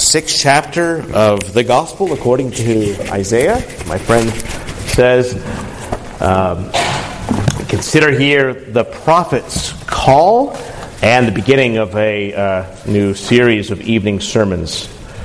6th chapter of the Gospel according to Isaiah. My friend says, consider here the prophet's call and the beginning of a new series of evening sermons.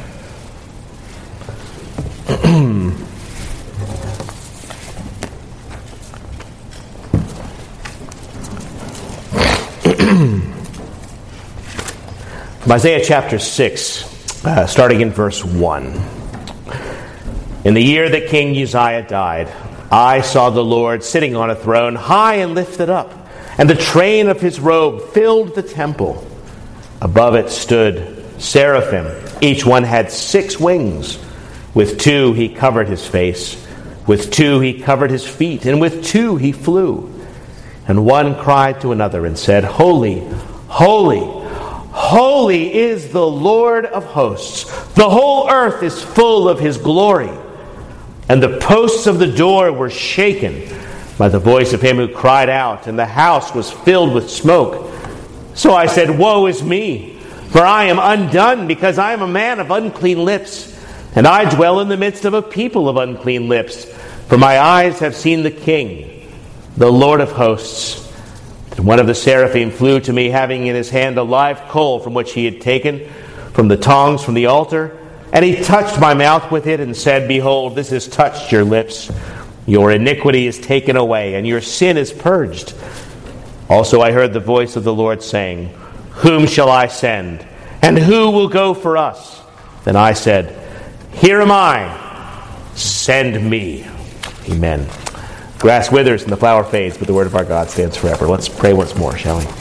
Isaiah chapter 6, starting in verse 1. In the year that King Uzziah died, I saw the Lord sitting on a throne, high and lifted up, and the train of his robe filled the temple. Above it stood seraphim. Each one had 6 wings. With 2 he covered his face, with 2 he covered his feet, and with 2 he flew. And one cried to another and said, Holy, holy, holy is the Lord of hosts. The whole earth is full of his glory. And the posts of the door were shaken by the voice of him who cried out, and the house was filled with smoke. So I said, Woe is me, for I am undone, because I am a man of unclean lips, and I dwell in the midst of a people of unclean lips. For my eyes have seen the King, the Lord of hosts. And one of the seraphim flew to me, having in his hand a live coal from which he had taken from the tongs from the altar. And he touched my mouth with it and said, Behold, this has touched your lips. Your iniquity is taken away, and your sin is purged. Also I heard the voice of the Lord saying, Whom shall I send? And who will go for us? Then I said, Here am I. Send me. Amen. Grass withers and the flower fades, but the word of our God stands forever. Let's pray once more, shall we?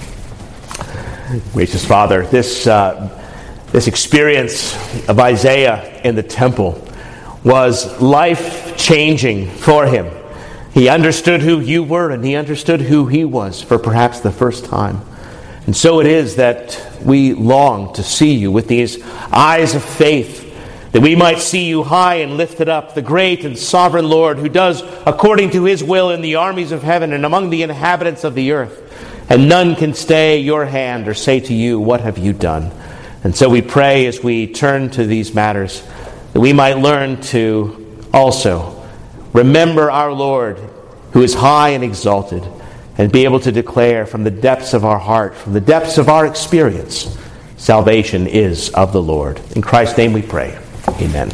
Gracious Father, this experience of Isaiah in the temple was life-changing for him. He understood who you were, and he understood who he was for perhaps the first time. And so it is that we long to see you with these eyes of faith, that we might see you high and lifted up, the great and sovereign Lord who does according to his will in the armies of heaven and among the inhabitants of the earth. And none can stay your hand or say to you, What have you done? And so we pray as we turn to these matters that we might learn to also remember our Lord who is high and exalted, and be able to declare from the depths of our heart, from the depths of our experience, salvation is of the Lord. In Christ's name we pray. Amen.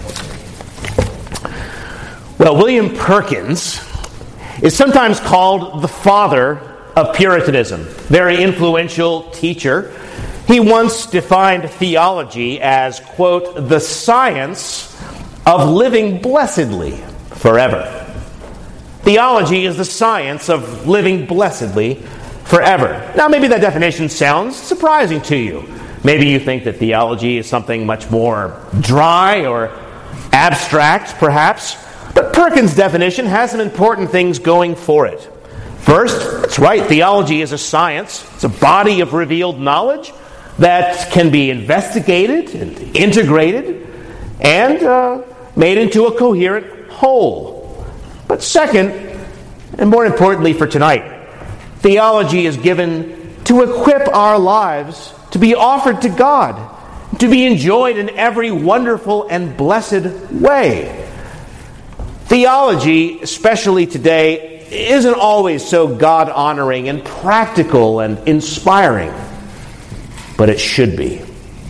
Well, William Perkins is sometimes called the father of Puritanism. Very influential teacher. He once defined theology as, quote, the science of living blessedly forever. Theology is the science of living blessedly forever. Now, maybe that definition sounds surprising to you. Maybe you think that theology is something much more dry or abstract, perhaps. But Perkins' definition has some important things going for it. First, that's right, theology is a science. It's a body of revealed knowledge that can be investigated and integrated and made into a coherent whole. But second, and more importantly for tonight, theology is given to equip our lives to be offered to God, to be enjoyed in every wonderful and blessed way. Theology, especially today, isn't always so God-honoring and practical and inspiring, but it should be.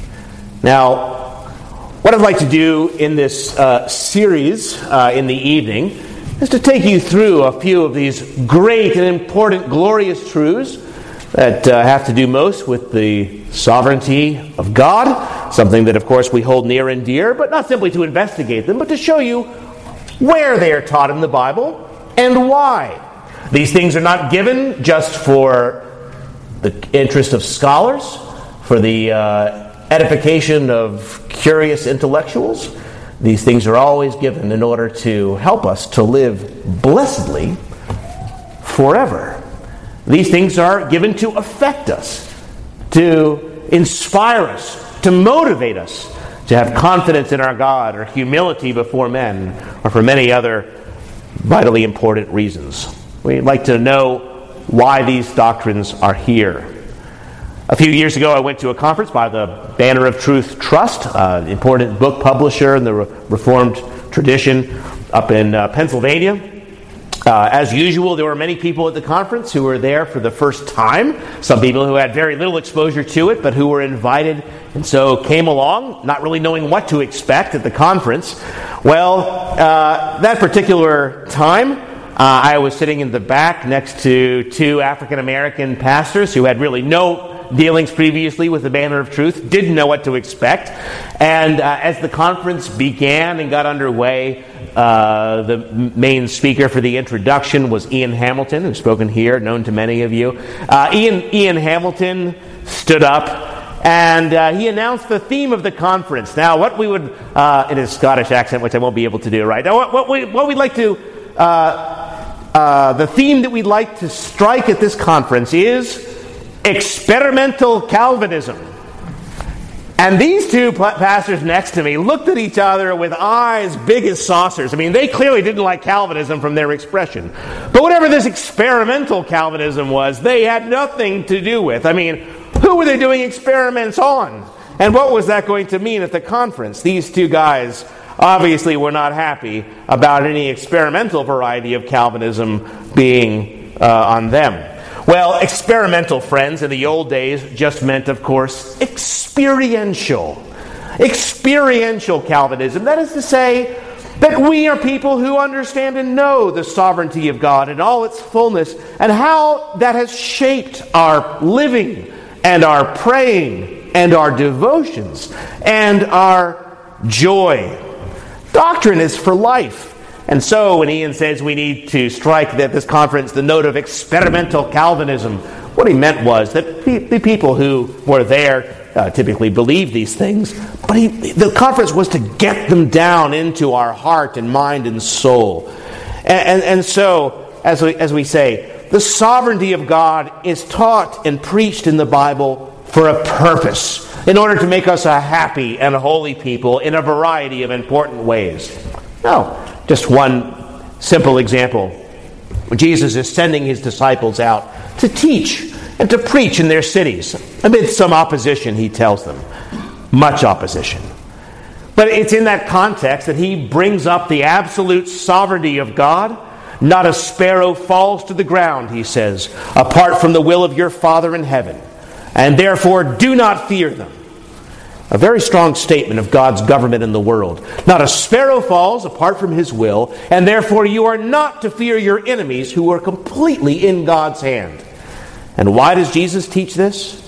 Now, what I'd like to do in this series in the evening is to take you through a few of these great and important, glorious truths that have to do most with the sovereignty of God, something that, of course, we hold near and dear, but not simply to investigate them, but to show you where they are taught in the Bible and why. These things are not given just for the interest of scholars, for the edification of curious intellectuals. These things are always given in order to help us to live blessedly forever. These things are given to affect us, to inspire us, to motivate us, to have confidence in our God or humility before men, or for many other vitally important reasons. We'd like to know why these doctrines are here. A few years ago, I went to a conference by the Banner of Truth Trust, an important book publisher in the Reformed tradition up in Pennsylvania. As usual, there were many people at the conference who were there for the first time. Some people who had very little exposure to it, but who were invited and so came along, not really knowing what to expect at the conference. Well, that particular time, I was sitting in the back next to two African-American pastors who had really no dealings previously with the Banner of Truth, didn't know what to expect. And as the conference began and got underway, the main speaker for the introduction was Ian Hamilton, who's spoken here, known to many of you. Ian Hamilton stood up and he announced the theme of the conference. Now, what we would, in his Scottish accent, which I won't be able to do right now, what we'd like to, the theme that we'd like to strike at this conference is experimental Calvinism. And these two pastors next to me looked at each other with eyes big as saucers. I mean, they clearly didn't like Calvinism from their expression. But whatever this experimental Calvinism was, they had nothing to do with. I mean, who were they doing experiments on? And what was that going to mean at the conference? These two guys obviously were not happy about any experimental variety of Calvinism being on them. Well, experimental, friends, in the old days just meant, of course, experiential. Experiential Calvinism. That is to say that we are people who understand and know the sovereignty of God in all its fullness and how that has shaped our living and our praying and our devotions and our joy. Doctrine is for life. And so when Ian says we need to strike at this conference the note of experimental Calvinism, what he meant was that the people who were there typically believed these things, but the conference was to get them down into our heart and mind and soul. And so, as we say, the sovereignty of God is taught and preached in the Bible for a purpose, in order to make us a happy and a holy people in a variety of important ways. Now, just one simple example. When Jesus is sending his disciples out to teach and to preach in their cities, amid some opposition, he tells them. Much opposition. But it's in that context that he brings up the absolute sovereignty of God. Not a sparrow falls to the ground, he says, apart from the will of your Father in heaven. And therefore do not fear them. A very strong statement of God's government in the world. Not a sparrow falls apart from his will, and therefore you are not to fear your enemies who are completely in God's hand. And why does Jesus teach this?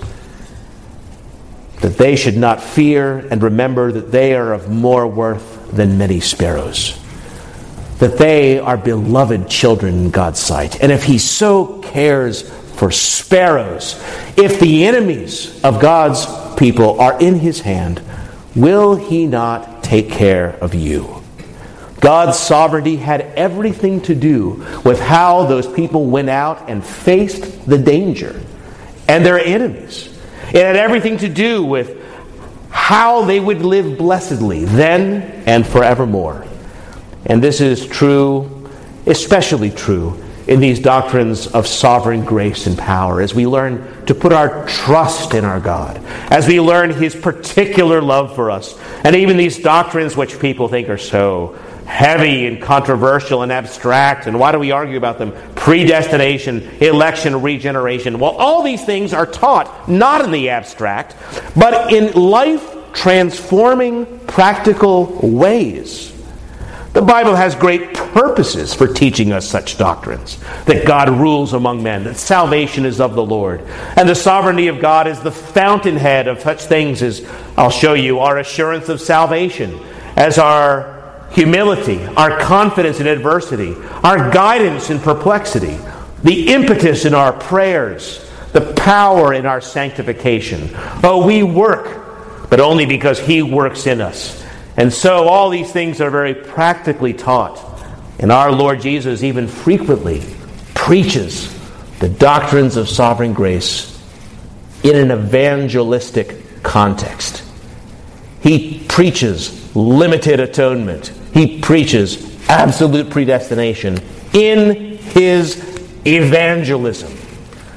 That they should not fear and remember that they are of more worth than many sparrows. That they are beloved children in God's sight. And if he so cares for sparrows, if the enemies of God's people are in his hand, will he not take care of you? God's sovereignty had everything to do with how those people went out and faced the danger and their enemies. It had everything to do with how they would live blessedly then and forevermore. And this is true, especially true, in these doctrines of sovereign grace and power, as we learn to put our trust in our God, as we learn his particular love for us, and even these doctrines which people think are so heavy and controversial and abstract, and why do we argue about them? Predestination, election, regeneration. Well, all these things are taught not in the abstract, but in life-transforming, practical ways. The Bible has great purposes for teaching us such doctrines. That God rules among men, that salvation is of the Lord, and the sovereignty of God is the fountainhead of such things as, I'll show you, our assurance of salvation, as our humility, our confidence in adversity, our guidance in perplexity, the impetus in our prayers, the power in our sanctification. Oh, we work, but only because he works in us. And so all these things are very practically taught. And our Lord Jesus even frequently preaches the doctrines of sovereign grace in an evangelistic context. He preaches limited atonement. He preaches absolute predestination in his evangelism.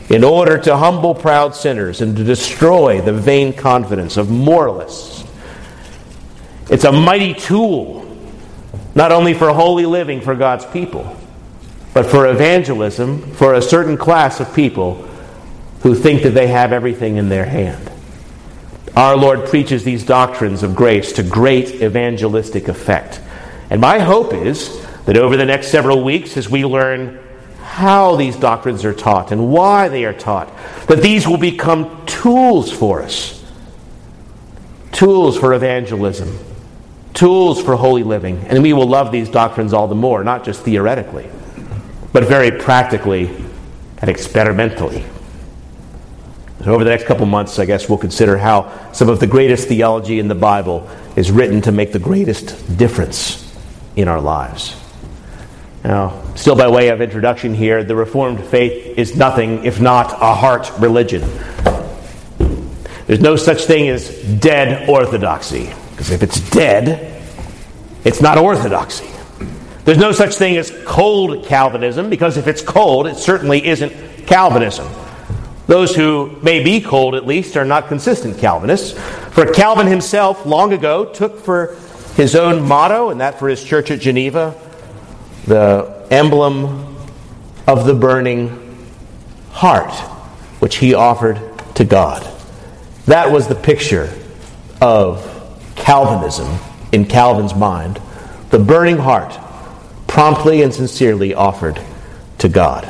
in order to humble proud sinners and to destroy the vain confidence of moralists. It's a mighty tool, not only for holy living for God's people, but for evangelism for a certain class of people who think that they have everything in their hand. Our Lord preaches these doctrines of grace to great evangelistic effect. And my hope is that over the next several weeks, as we learn how these doctrines are taught and why they are taught, that these will become tools for us. Tools for evangelism. Tools for holy living. And we will love these doctrines all the more, not just theoretically, but very practically and experimentally. And over the next couple months, I guess we'll consider how some of the greatest theology in the Bible is written to make the greatest difference in our lives. Now, still by way of introduction here, the Reformed faith is nothing if not a heart religion. There's no such thing as dead orthodoxy, because if it's dead, it's not orthodoxy. There's no such thing as cold Calvinism, because if it's cold, it certainly isn't Calvinism. Those who may be cold, at least, are not consistent Calvinists. For Calvin himself, long ago, took for his own motto, and that for his church at Geneva, the emblem of the burning heart, which he offered to God. That was the picture of Calvinism in Calvin's mind. The burning heart, promptly and sincerely offered to God.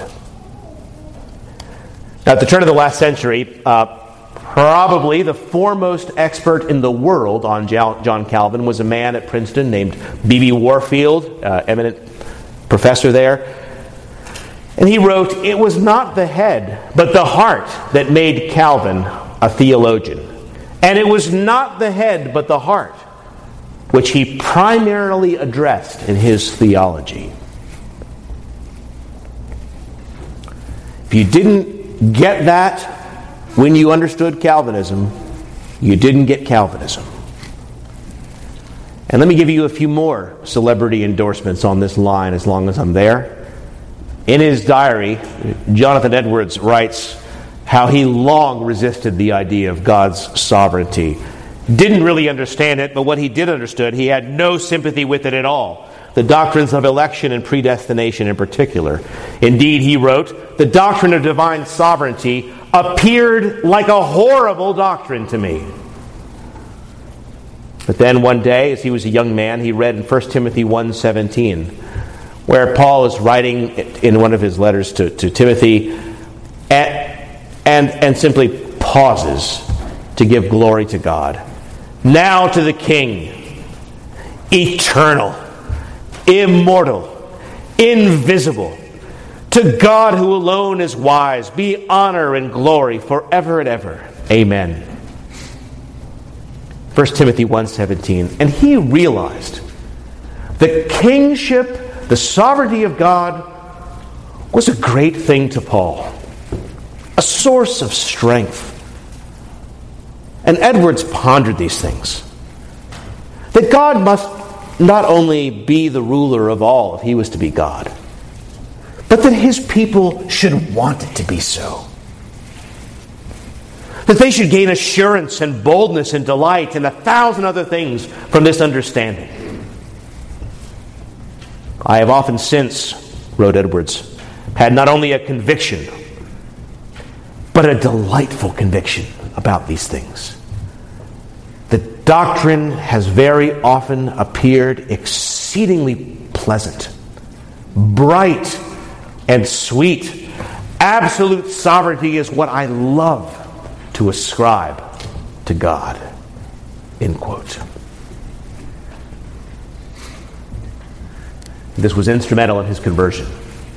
Now, at the turn of the last century, probably the foremost expert in the world on John Calvin was a man at Princeton named B.B. Warfield, eminent professor there. And he wrote, "It was not the head, but the heart that made Calvin a theologian. And it was not the head, but the heart, which he primarily addressed in his theology." If you didn't get that when you understood Calvinism, you didn't get Calvinism. And let me give you a few more celebrity endorsements on this line as long as I'm there. In his diary, Jonathan Edwards writes how he long resisted the idea of God's sovereignty. Didn't really understand it, but what he did understand, he had no sympathy with it at all. The doctrines of election and predestination in particular. Indeed, he wrote, "The doctrine of divine sovereignty appeared like a horrible doctrine to me." But then one day, as he was a young man, he read in 1 Timothy 1:17, where Paul is writing in one of his letters to Timothy, and simply pauses to give glory to God. "Now to the King, eternal, immortal, invisible, to God who alone is wise, be honor and glory forever and ever. Amen." 1 Timothy 1:17. And he realized the kingship, the sovereignty of God, was a great thing to Paul, a source of strength. And Edwards pondered these things. That God must not only be the ruler of all if he was to be God, but that his people should want it to be so. That they should gain assurance and boldness and delight and 1,000 other things from this understanding. "I have often since," wrote Edwards, "had not only a conviction, but a delightful conviction about these things. The doctrine has very often appeared exceedingly pleasant, bright, and sweet. Absolute sovereignty is what I love to ascribe to God." End quote. This was instrumental in his conversion.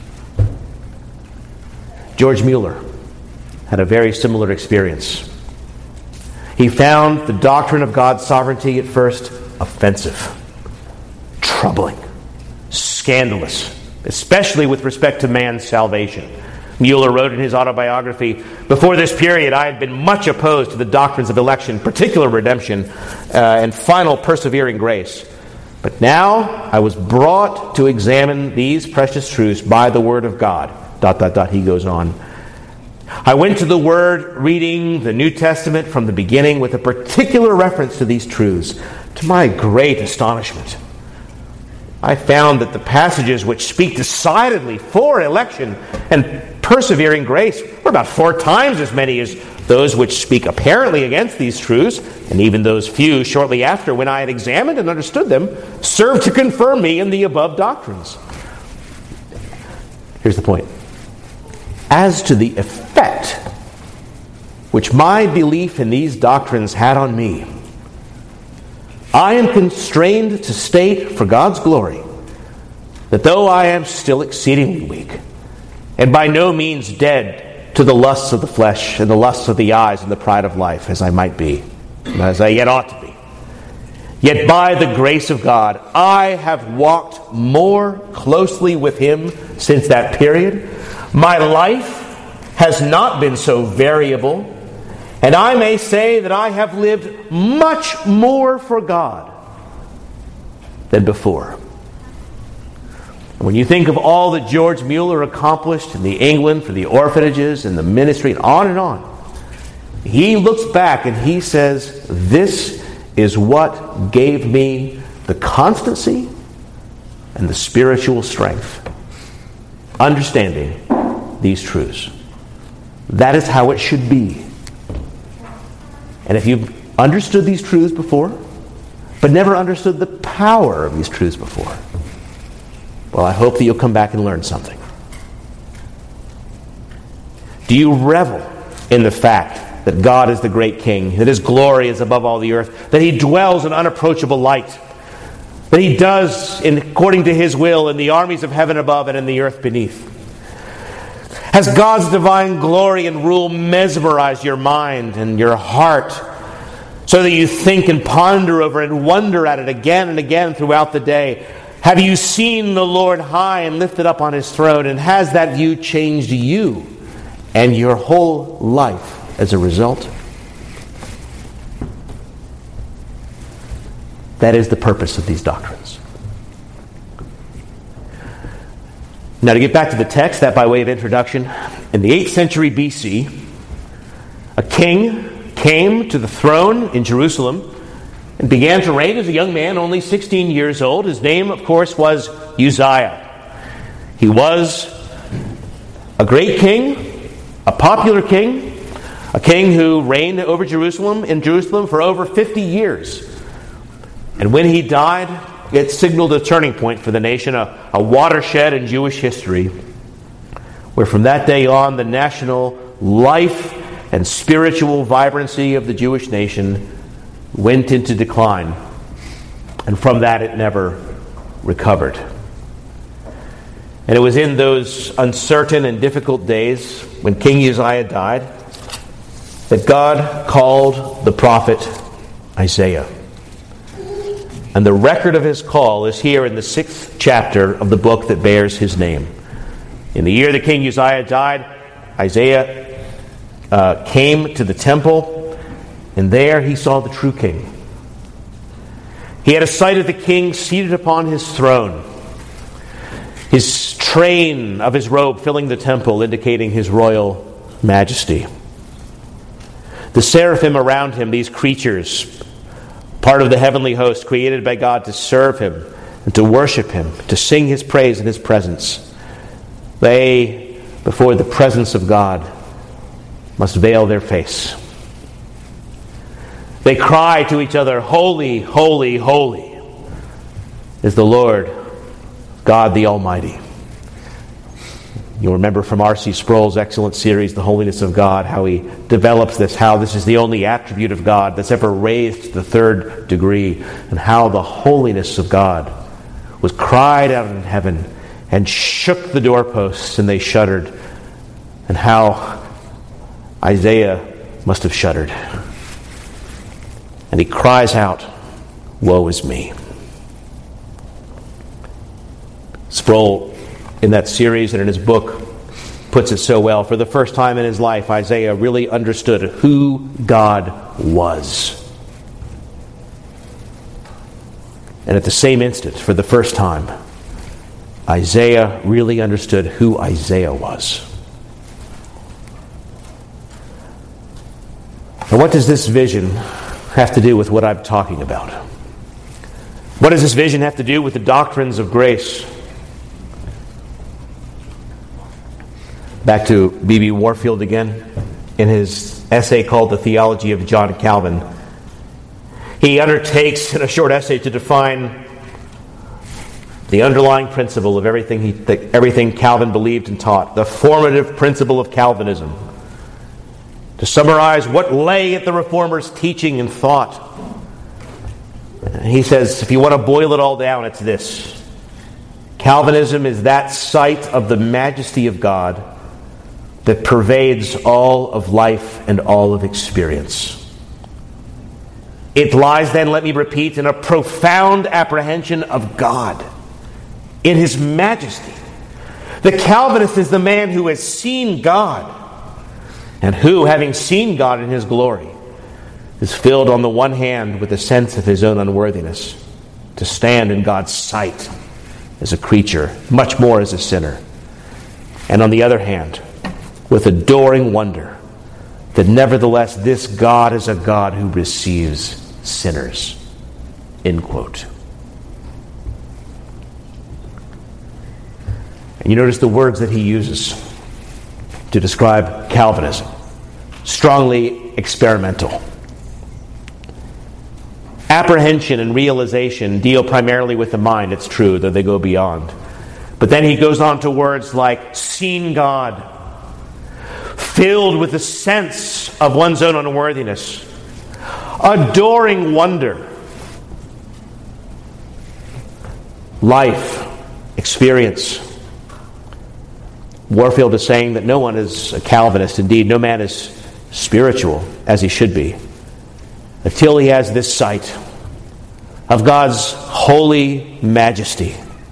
George Mueller had a very similar experience. He found the doctrine of God's sovereignty at first offensive, troubling, scandalous, especially with respect to man's salvation. Mueller wrote in his autobiography, "Before this period, I had been much opposed to the doctrines of election, particular redemption, and final persevering grace. But now I was brought to examine these precious truths by the Word of God." ... He goes on. I went to the Word, reading the New Testament from the beginning with a particular reference to these truths. To my great astonishment, I found that the passages which speak decidedly for election and persevering grace were about 4 times as many as those which speak apparently against these truths, and even those few shortly after, when I had examined and understood them, served to confirm me in the above doctrines. Here's the point. As to the effect which my belief in these doctrines had on me, I am constrained to state for God's glory that though I am still exceedingly weak, and by no means dead to the lusts of the flesh and the lusts of the eyes and the pride of life, as I might be, and as I yet ought to be, yet by the grace of God, I have walked more closely with Him since that period. My life has not been so variable, and I may say that I have lived much more for God than before. When you think of all that George Mueller accomplished in the England for the orphanages and the ministry and on, he looks back and he says, this is what gave me the constancy and the spiritual strength. Understanding these truths. That is how it should be. And if you've understood these truths before, but never understood the power of these truths before, well, I hope that you'll come back and learn something. Do you revel in the fact that God is the great King, that His glory is above all the earth, that He dwells in unapproachable light, that He does according to His will in the armies of heaven above and in the earth beneath? Has God's divine glory and rule mesmerized your mind and your heart so that you think and ponder over and wonder at it again and again throughout the day? Have you seen the Lord high and lifted up on His throne, and has that view changed you and your whole life as a result? That is the purpose of these doctrines. Now, to get back to the text, that by way of introduction, in the 8th century BC, a king came to the throne in Jerusalem and began to reign as a young man, only 16 years old. His name, of course, was Uzziah. He was a great king, a popular king, a king who reigned over in Jerusalem for over 50 years. And when he died, it signaled a turning point for the nation, a watershed in Jewish history, where from that day on, the national life and spiritual vibrancy of the Jewish nation went into decline. And from that, it never recovered. And it was in those uncertain and difficult days when King Uzziah died that God called the prophet Isaiah. And the record of his call is here in the 6th chapter of the book that bears his name. In the year that King Uzziah died, Isaiah came to the temple, and there he saw the true king. He had a sight of the king seated upon his throne, his train of his robe filling the temple, indicating his royal majesty. The seraphim around him, these creatures, part of the heavenly host created by God to serve Him and to worship Him, to sing His praise in His presence, they, before the presence of God, must veil their face. They cry to each other, "Holy, holy, holy is the Lord God the Almighty." You'll remember from R.C. Sproul's excellent series, The Holiness of God, how he develops this, how this is the only attribute of God that's ever raised to the 3rd degree, and how the holiness of God was cried out in heaven and shook the doorposts, and they shuddered, and how Isaiah must have shuddered. And he cries out, "Woe is me." Sproul, in that series and in his book, puts it so well. For the first time in his life, Isaiah really understood who God was. And at the same instant, for the first time, Isaiah really understood who Isaiah was. But what does this vision have to do with what I'm talking about? What does this vision have to do with the doctrines of grace? Back to B.B. Warfield again, in his essay called The Theology of John Calvin. He undertakes in a short essay to define the underlying principle of everything Calvin believed and taught, the formative principle of Calvinism. To summarize what lay at the Reformers' teaching and thought, he says, if you want to boil it all down, it's this. Calvinism is that sight of the majesty of God that pervades all of life and all of experience. It lies then, let me repeat, in a profound apprehension of God, in His majesty. The Calvinist is the man who has seen God, and who, having seen God in His glory, is filled on the one hand with a sense of his own unworthiness to stand in God's sight as a creature, much more as a sinner, and on the other hand, with adoring wonder that nevertheless this God is a God who receives sinners. End quote. And you notice the words that he uses to describe Calvinism. Strongly experimental. Apprehension and realization deal primarily with the mind, it's true, though they go beyond. But then he goes on to words like seen God, filled with a sense of one's own unworthiness, adoring wonder, life, experience. Warfield is saying that no one is a Calvinist. Indeed, no man is spiritual as he should be until he has this sight of God's holy majesty.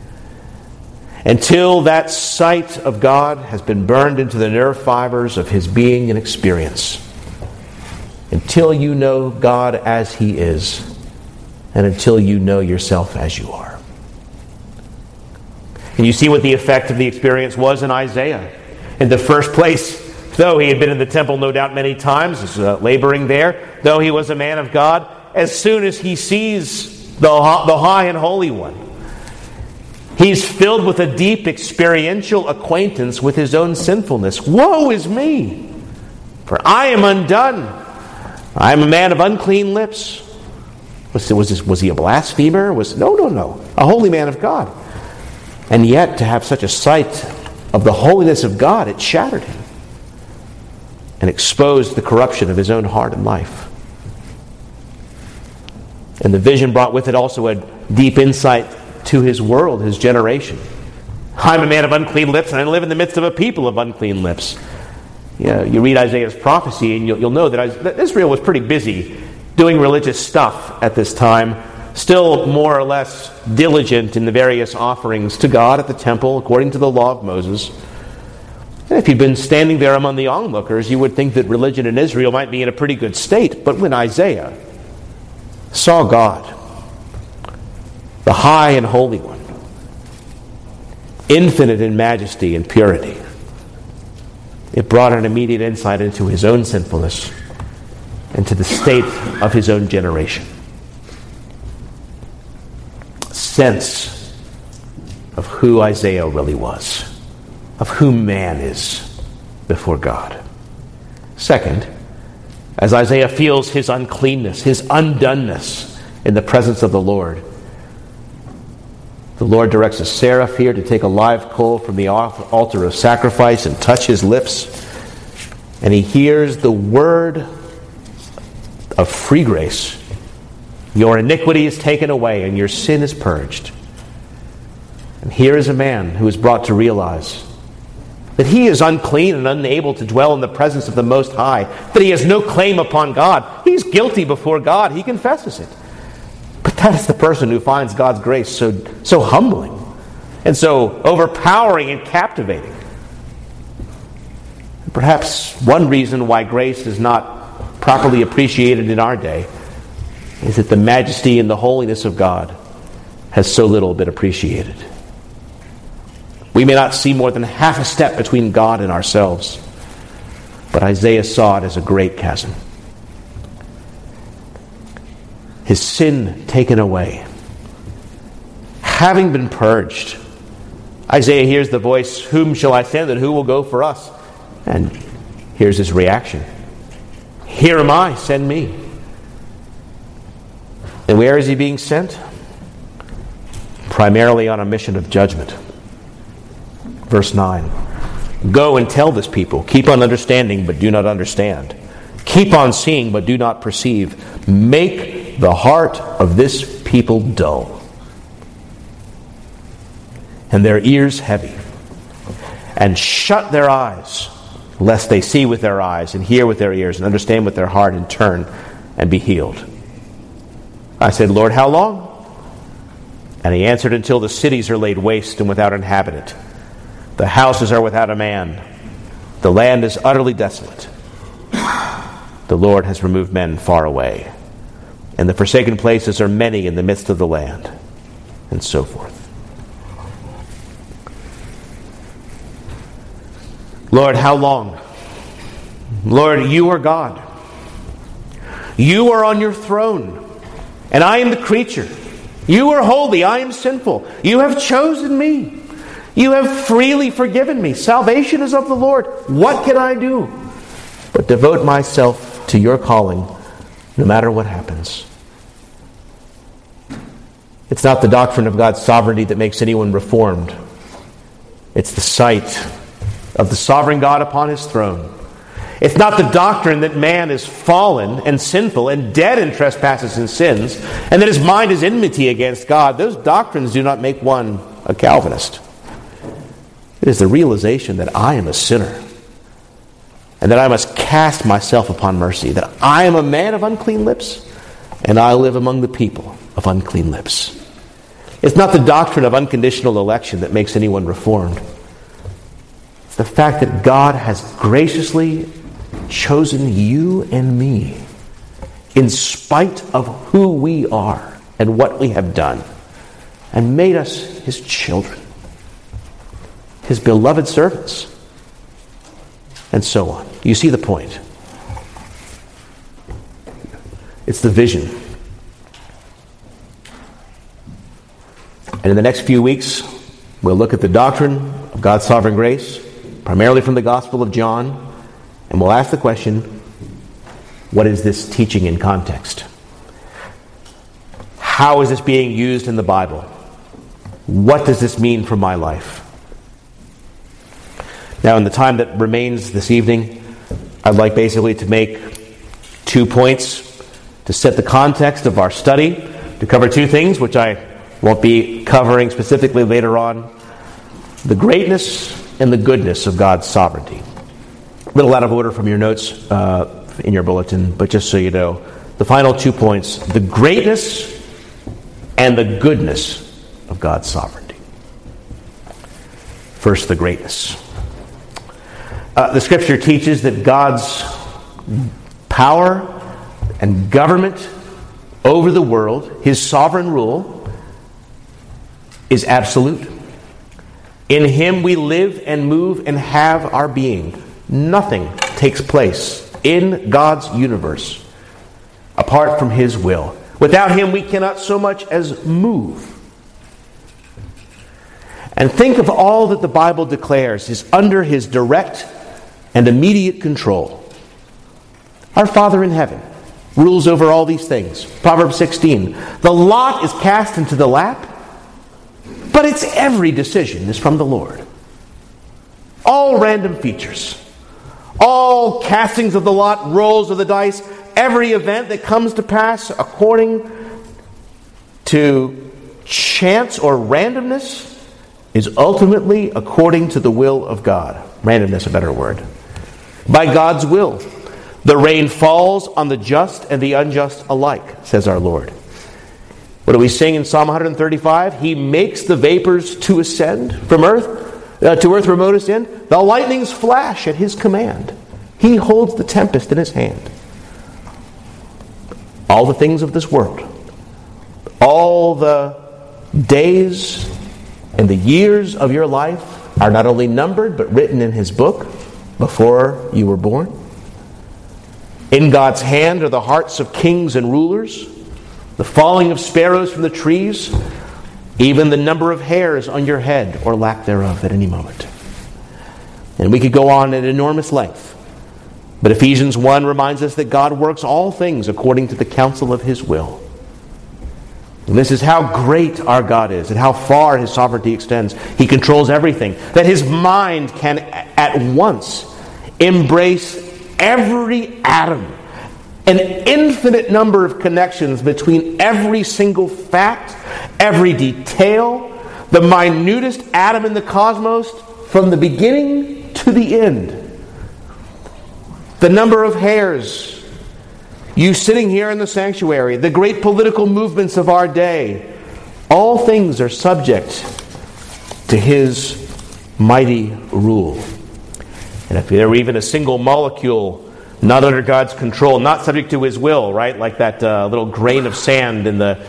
Until that sight of God has been burned into the nerve fibers of his being and experience. Until you know God as He is, and until you know yourself as you are. And you see what the effect of the experience was in Isaiah. In the first place, though he had been in the temple no doubt many times, laboring there, though he was a man of God, as soon as he sees the high and holy one, he's filled with a deep experiential acquaintance with his own sinfulness. Woe is me! For I am undone. I am a man of unclean lips. Was he a blasphemer? No. A holy man of God. And yet, to have such a sight of the holiness of God, it shattered him and exposed the corruption of his own heart and life. And the vision brought with it also a deep insight to his world, his generation. I'm a man of unclean lips, and I live in the midst of a people of unclean lips. You read Isaiah's prophecy, and you'll know that Israel was pretty busy doing religious stuff at this time, still more or less diligent in the various offerings to God at the temple, according to the law of Moses. And if you'd been standing there among the onlookers, you would think that religion in Israel might be in a pretty good state. But when Isaiah saw God, the high and holy one, infinite in majesty and purity, it brought an immediate insight into his own sinfulness and to the state of his own generation. Sense of who Isaiah really was, of who man is before God. Second, as Isaiah feels his uncleanness, his undoneness in the presence of the Lord directs a seraph here to take a live coal from the altar of sacrifice and touch his lips, and he hears the word of free grace. Your iniquity is taken away and your sin is purged. And here is a man who is brought to realize that he is unclean and unable to dwell in the presence of the Most High, that he has no claim upon God. He's guilty before God. He confesses it. But that is the person who finds God's grace so humbling and so overpowering and captivating. Perhaps one reason why grace is not properly appreciated in our day is that the majesty and the holiness of God has so little been appreciated. We may not see more than half a step between God and ourselves, but Isaiah saw it as a great chasm. his sin taken away, having been purged. Isaiah hears the voice, "Whom shall I send, and who will go for us?" And here's his reaction. "Here am I, send me." And where is he being sent? Primarily on a mission of judgment. Verse 9. "Go and tell this people, keep on understanding, but do not understand. Keep on seeing, but do not perceive. Make the heart of this people dull, and their ears heavy, and shut their eyes, lest they see with their eyes, and hear with their ears, and understand with their heart, and turn and be healed." I said, "Lord, how long?" And he answered, "Until the cities are laid waste and without inhabitant. The houses are without a man. The land is utterly desolate. The Lord has removed men far away, and the forsaken places are many in the midst of the land," and so forth. Lord, how long? Lord, you are God. You are on your throne, and I am the creature. You are holy, I am sinful. You have chosen me. You have freely forgiven me. Salvation is of the Lord. What can I do but devote myself to your calling, no matter what happens? It's not the doctrine of God's sovereignty that makes anyone reformed. It's the sight of the sovereign God upon his throne. It's not the doctrine that man is fallen and sinful and dead in trespasses and sins, and that his mind is enmity against God. Those doctrines do not make one a Calvinist. It is the realization that I am a sinner, and that I must cast myself upon mercy, that I am a man of unclean lips, and I live among the people of unclean lips. It's not the doctrine of unconditional election that makes anyone reformed. It's the fact that God has graciously chosen you and me in spite of who we are and what we have done, and made us his children, his beloved servants, and so on. You see the point. It's the vision. And in the next few weeks, we'll look at the doctrine of God's sovereign grace, primarily from the Gospel of John, and we'll ask the question, what is this teaching in context? How is this being used in the Bible? What does this mean for my life? Now, in the time that remains this evening, I'd like basically to make 2 points to set the context of our study, to cover 2 things, which I won't be covering specifically later on: the greatness and the goodness of God's sovereignty. A little out of order from your notes in your bulletin, but just so you know, the final 2 points: the greatness and the goodness of God's sovereignty. First, the greatness. The Scripture teaches that God's power and government over the world, his sovereign rule, is absolute. In him we live and move and have our being. Nothing takes place in God's universe apart from his will. Without him we cannot so much as move. And think of all that the Bible declares is under his direct and immediate control. Our Father in heaven rules over all these things. Proverbs 16. The lot is cast into the lap, but its every decision is from the Lord. All random features, all castings of the lot, rolls of the dice, every event that comes to pass according to chance or randomness is ultimately according to the will of God. Randomness, a better word. By God's will, the rain falls on the just and the unjust alike, says our Lord. What do we sing in Psalm 135? He makes the vapors to ascend from earth, to earth remotest end. The lightnings flash at his command. He holds the tempest in his hand. All the things of this world, all the days and the years of your life are not only numbered, but written in his book before you were born. In God's hand are the hearts of kings and rulers. the falling of sparrows from the trees, even the number of hairs on your head or lack thereof at any moment. And we could go on at enormous length. But Ephesians 1 reminds us that God works all things according to the counsel of His will. And this is how great our God is and how far His sovereignty extends. He controls everything. That His mind can at once embrace every atom, an infinite number of connections between every single fact, every detail, the minutest atom in the cosmos, from the beginning to the end. The number of hairs, you sitting here in the sanctuary, the great political movements of our day, all things are subject to His mighty rule. And if there were even a single molecule not under God's control, not subject to His will, right? Like that little grain of sand in the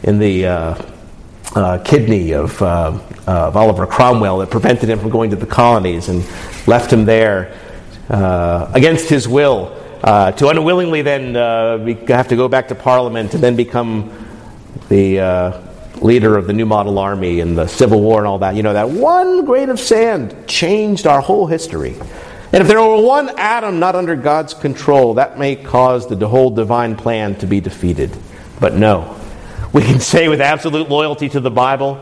kidney of Oliver Cromwell that prevented him from going to the colonies and left him there against his will, to unwillingly then have to go back to Parliament and then become the leader of the New Model Army and the Civil War and all that. You know, that one grain of sand changed our whole history. And if there were one atom not under God's control, that may cause the whole divine plan to be defeated. But no, we can say with absolute loyalty to the Bible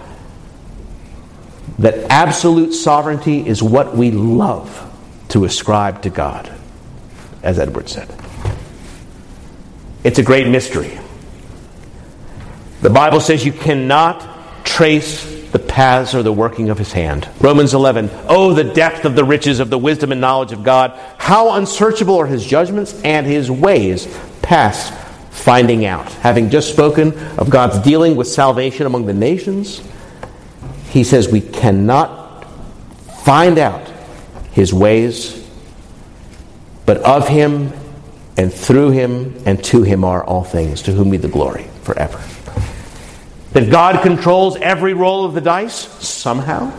that absolute sovereignty is what we love to ascribe to God, as Edward said. It's a great mystery. The Bible says you cannot trace the paths or the working of His hand. Romans 11, oh, the depth of the riches of the wisdom and knowledge of God. How unsearchable are His judgments and His ways past finding out. Having just spoken of God's dealing with salvation among the nations, he says we cannot find out His ways, but of Him and through Him and to Him are all things, to whom be the glory forever. That God controls every roll of the dice somehow,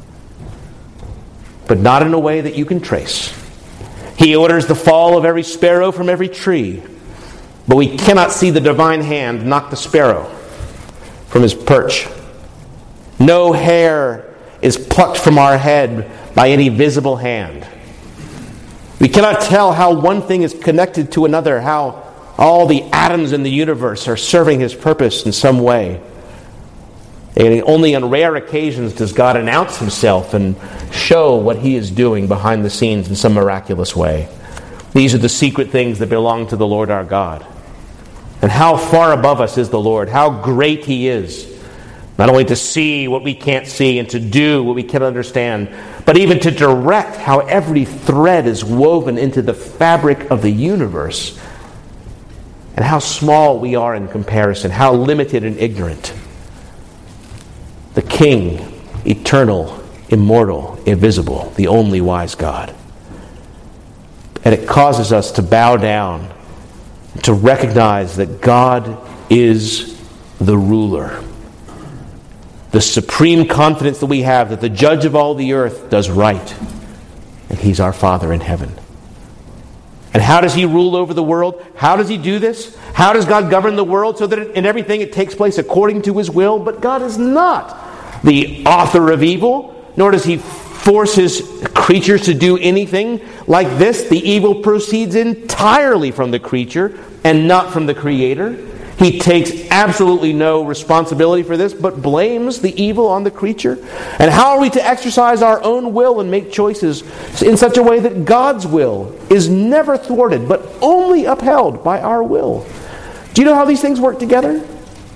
but not in a way that you can trace. He orders the fall of every sparrow from every tree, but we cannot see the divine hand knock the sparrow from his perch. No hair is plucked from our head by any visible hand. We cannot tell how one thing is connected to another, how all the atoms in the universe are serving His purpose in some way. And only on rare occasions does God announce Himself and show what He is doing behind the scenes in some miraculous way. These are the secret things that belong to the Lord our God. And how far above us is the Lord, how great He is. Not only to see what we can't see and to do what we can't understand, but even to direct how every thread is woven into the fabric of the universe. And how small we are in comparison, how limited and ignorant. The King, eternal, immortal, invisible, the only wise God. And it causes us to bow down, to recognize that God is the ruler. The supreme confidence that we have that the judge of all the earth does right, and He's our Father in heaven. And how does He rule over the world? How does He do this? How does God govern the world so that in everything it takes place according to His will? But God is not the author of evil, nor does He force His creatures to do anything like this. The evil proceeds entirely from the creature and not from the Creator. He takes absolutely no responsibility for this, but blames the evil on the creature. And how are we to exercise our own will and make choices in such a way that God's will is never thwarted, but only upheld by our will? Do you know how these things work together?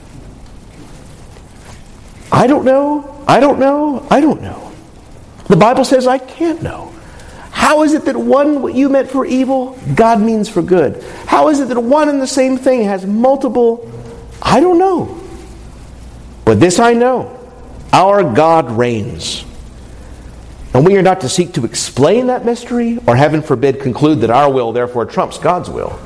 I don't know. I don't know. I don't know. The Bible says I can't know. How is it that what you meant for evil, God means for good? How is it that one and the same thing has multiple? I don't know. But this I know. Our God reigns. And we are not to seek to explain that mystery, or heaven forbid, conclude that our will therefore trumps God's will.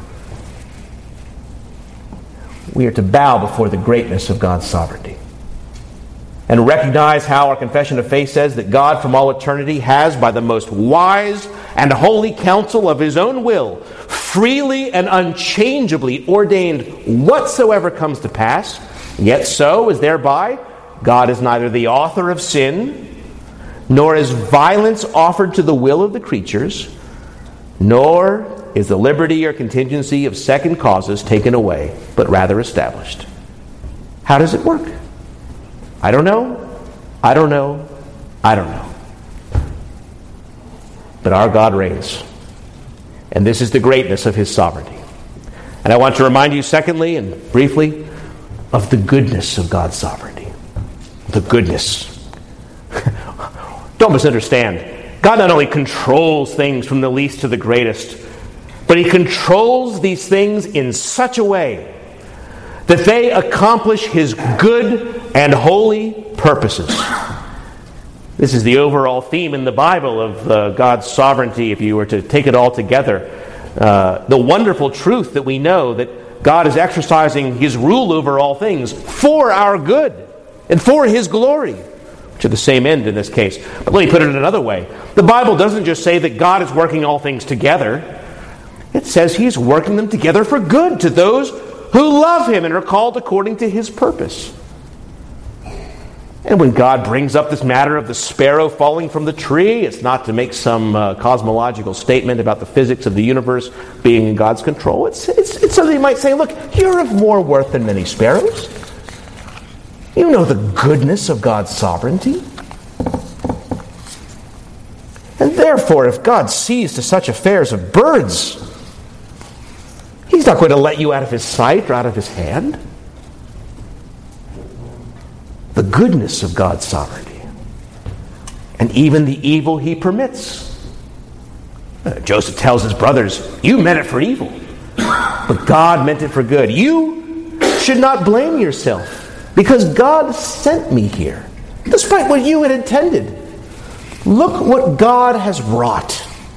We are to bow before the greatness of God's sovereignty. And recognize how our confession of faith says that God from all eternity has, by the most wise and holy counsel of His own will, freely and unchangeably ordained whatsoever comes to pass, yet so is thereby God is neither the author of sin, nor is violence offered to the will of the creatures, nor is the liberty or contingency of second causes taken away, but rather established. How does it work? I don't know. I don't know. I don't know. But our God reigns. And this is the greatness of His sovereignty. And I want to remind you, secondly and briefly, of the goodness of God's sovereignty. The goodness. Don't misunderstand. God not only controls things from the least to the greatest, but He controls these things in such a way that they accomplish His good and holy purposes. This is the overall theme in the Bible of God's sovereignty, if you were to take it all together. The wonderful truth that we know that God is exercising His rule over all things for our good and for His glory, to the same end in this case. But let me put it another way. The Bible doesn't just say that God is working all things together. It says He's working them together for good to those who love Him and are called according to His purpose. And when God brings up this matter of the sparrow falling from the tree, it's not to make some cosmological statement about the physics of the universe being in God's control. It's something you might say, look, you're of more worth than many sparrows. You know the goodness of God's sovereignty. And therefore, if God sees to such affairs of birds, He's not going to let you out of His sight or out of His hand. The goodness of God's sovereignty. And even the evil He permits. Joseph tells his brothers, you meant it for evil, but God meant it for good. You should not blame yourself, because God sent me here, despite what you had intended. Look what God has wrought.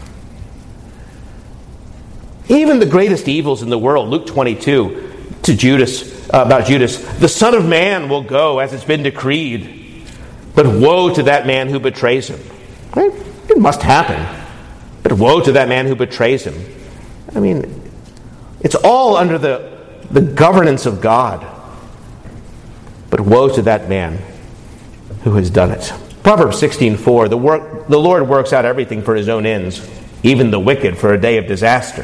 Even the greatest evils in the world, Luke 22, to Judas, about Judas, the Son of Man will go as it's been decreed, but woe to that man who betrays him. Right? It must happen, but woe to that man who betrays him. I mean, it's all under the governance of God, but woe to that man who has done it. Proverbs 16:4, the Lord works out everything for His own ends, even the wicked for a day of disaster.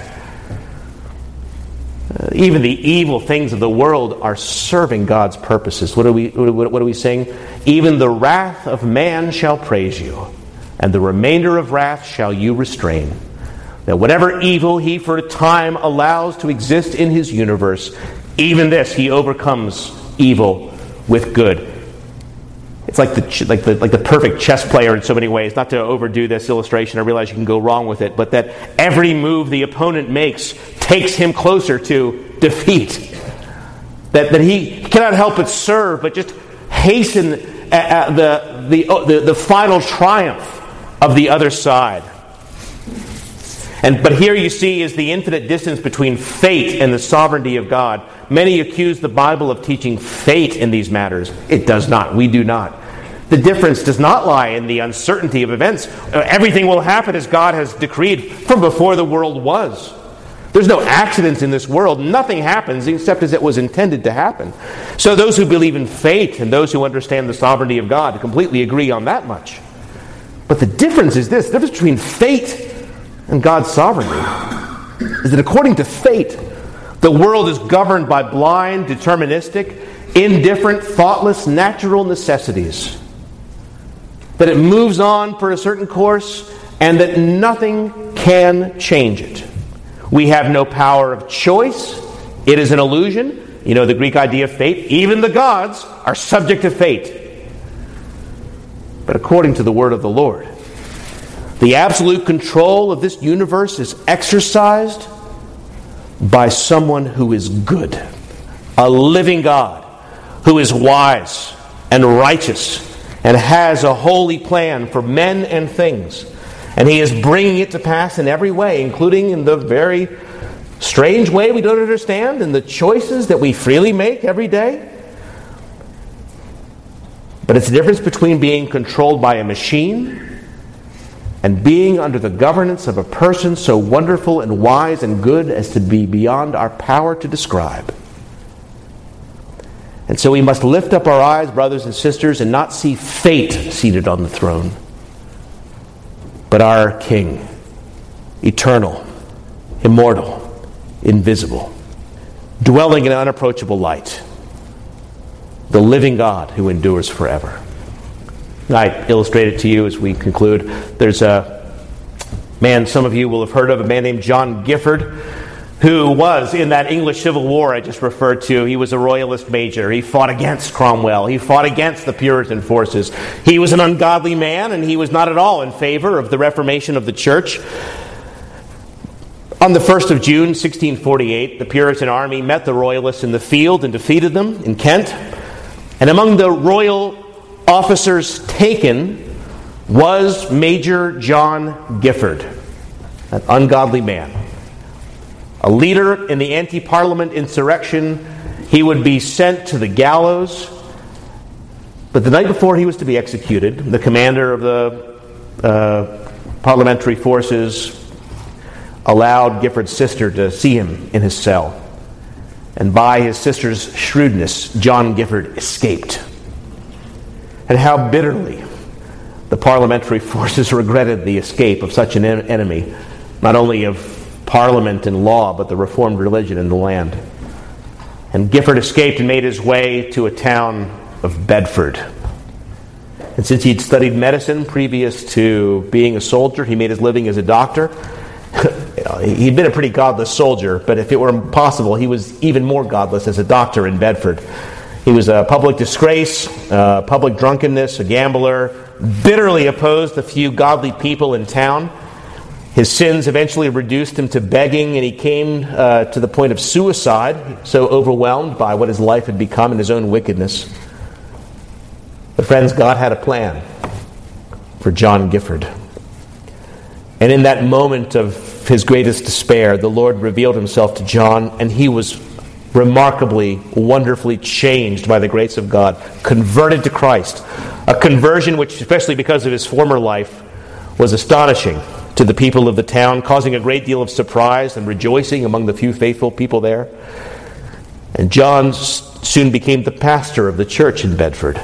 Even the evil things of the world are serving God's purposes. What do we sing? Even the wrath of man shall praise you, and the remainder of wrath shall you restrain. That whatever evil He for a time allows to exist in His universe, even this He overcomes evil with good. It's like the perfect chess player in so many ways. Not to overdo this illustration, I realize you can go wrong with it, but that every move the opponent makes takes him closer to defeat. That he cannot help but serve, but just hasten the final triumph of the other side. But here you see is the infinite distance between fate and the sovereignty of God. Many accuse the Bible of teaching fate in these matters. It does not. We do not. The difference does not lie in the uncertainty of events. Everything will happen as God has decreed from before the world was. There's no accidents in this world. Nothing happens except as it was intended to happen. So those who believe in fate and those who understand the sovereignty of God completely agree on that much. But the difference is this. The difference between fate and God's sovereignty is that according to fate, the world is governed by blind, deterministic, indifferent, thoughtless, natural necessities. That it moves on for a certain course and that nothing can change it. We have no power of choice. It is an illusion. You know the Greek idea of fate. Even the gods are subject to fate. But according to the word of the Lord, the absolute control of this universe is exercised by someone who is good, a living God, who is wise and righteous and has a holy plan for men and things. And He is bringing it to pass in every way, including in the very strange way we don't understand, and the choices that we freely make every day. But it's the difference between being controlled by a machine and being under the governance of a person so wonderful and wise and good as to be beyond our power to describe. And so we must lift up our eyes, brothers and sisters, and not see fate seated on the throne, but our King, eternal, immortal, invisible, dwelling in unapproachable light, the living God who endures forever. I illustrate it to you as we conclude. There's a man some of you will have heard of, a man named John Gifford, who was in that English Civil War I just referred to. He was a royalist major. He fought against Cromwell. He fought against the Puritan forces. He was an ungodly man, and he was not at all in favor of the Reformation of the church. On the 1st of June, 1648, the Puritan army met the royalists in the field and defeated them in Kent. And among the royal officers taken was Major John Gifford, an ungodly man. A leader in the anti-parliament insurrection. He would be sent to the gallows. But the night before he was to be executed, the commander of the parliamentary forces allowed Gifford's sister to see him in his cell. And by his sister's shrewdness, John Gifford escaped. And how bitterly the parliamentary forces regretted the escape of such an enemy, not only of Parliament and law, but the Reformed religion in the land. And Gifford escaped and made his way to a town of Bedford. And since he'd studied medicine previous to being a soldier, he made his living as a doctor. He'd been a pretty godless soldier, but if it were possible, he was even more godless as a doctor in Bedford. He was a public disgrace, public drunkenness, a gambler, bitterly opposed the few godly people in town. His sins eventually reduced him to begging, and he came to the point of suicide, so overwhelmed by what his life had become and his own wickedness. But friends, God had a plan for John Gifford. And in that moment of his greatest despair, the Lord revealed himself to John, and he was remarkably, wonderfully changed by the grace of God, converted to Christ. A conversion which, especially because of his former life, was astonishing to the people of the town, causing a great deal of surprise and rejoicing among the few faithful people there. And John soon became the pastor of the church in Bedford.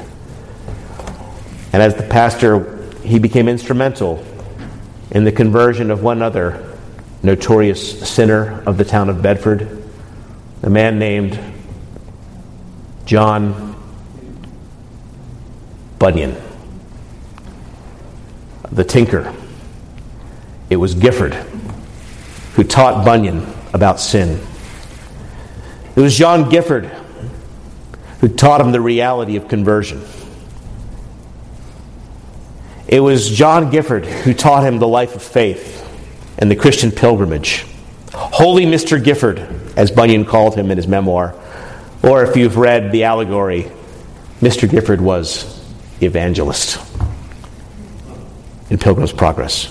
And as the pastor, he became instrumental in the conversion of one other notorious sinner of the town of Bedford, a man named John Bunyan, the tinker. It was Gifford who taught Bunyan about sin. It was John Gifford who taught him the reality of conversion. It was John Gifford who taught him the life of faith and the Christian pilgrimage. Holy Mr. Gifford, as Bunyan called him in his memoir. Or if you've read the allegory, Mr. Gifford was the evangelist in Pilgrim's Progress.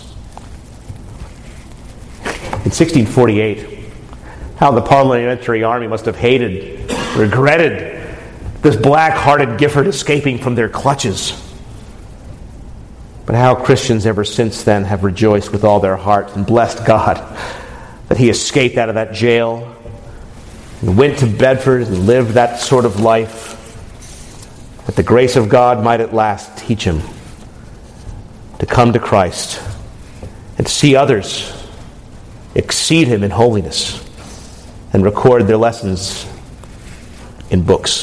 In 1648, how the parliamentary army must have hated, regretted this black-hearted Gifford escaping from their clutches. But how Christians ever since then have rejoiced with all their heart and blessed God that he escaped out of that jail and went to Bedford and lived that sort of life, that the grace of God might at last teach him to come to Christ and see others exceed him in holiness and record their lessons in books.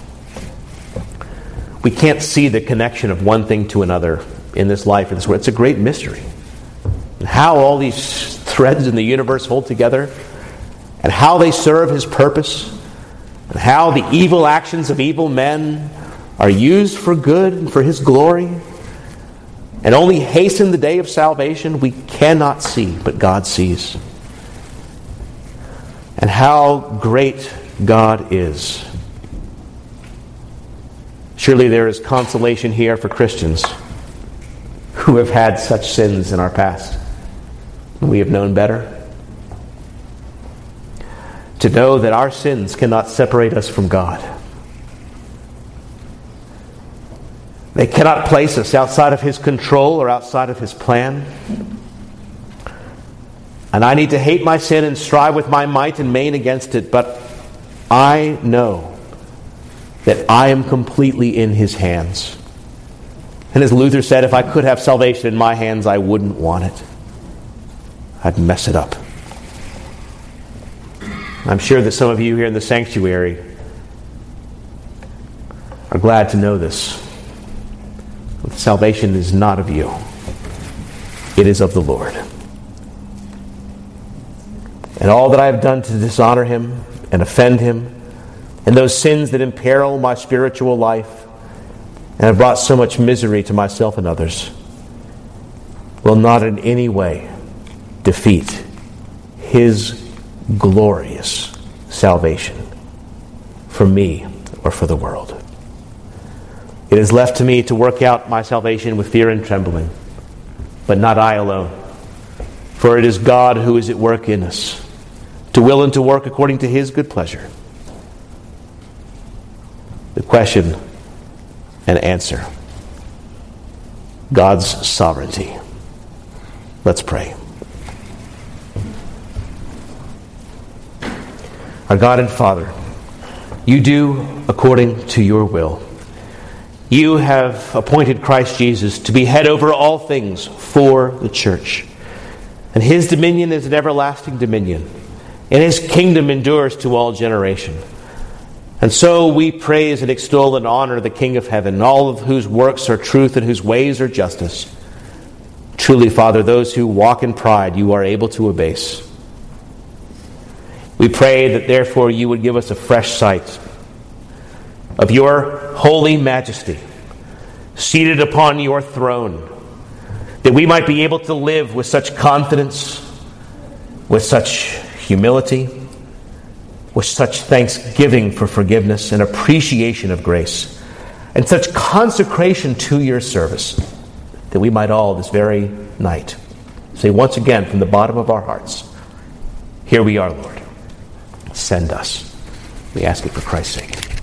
We can't see the connection of one thing to another in this life, in this world. It's a great mystery. And how all these threads in the universe hold together, and how they serve his purpose, and how the evil actions of evil men are used for good and for his glory, and only hasten the day of salvation, we cannot see, but God sees. And how great God is. Surely there is consolation here for Christians who have had such sins in our past. We have known better. To know that our sins cannot separate us from God. They cannot place us outside of His control or outside of His plan. And I need to hate my sin and strive with my might and main against it, but I know that I am completely in His hands. And as Luther said, if I could have salvation in my hands, I wouldn't want it. I'd mess it up. I'm sure that some of you here in the sanctuary are glad to know this. Salvation is not of you. It is of the Lord. And all that I have done to dishonor Him and offend Him, and those sins that imperil my spiritual life and have brought so much misery to myself and others, will not in any way defeat His glorious salvation for me or for the world. It is left to me to work out my salvation with fear and trembling, but not I alone. For it is God who is at work in us, to will and to work according to His good pleasure. The question and answer: God's sovereignty. Let's pray. Our God and Father, You do according to Your will. You have appointed Christ Jesus to be head over all things for the church. And His dominion is an everlasting dominion, and His kingdom endures to all generation. And so we praise and extol and honor the King of heaven, all of whose works are truth and whose ways are justice. Truly, Father, those who walk in pride You are able to abase. We pray that therefore You would give us a fresh sight of Your holy majesty, seated upon Your throne, that we might be able to live with such confidence, with such humility, with such thanksgiving for forgiveness and appreciation of grace, and such consecration to Your service, that we might all this very night say once again from the bottom of our hearts, here we are, Lord. Send us. We ask it for Christ's sake.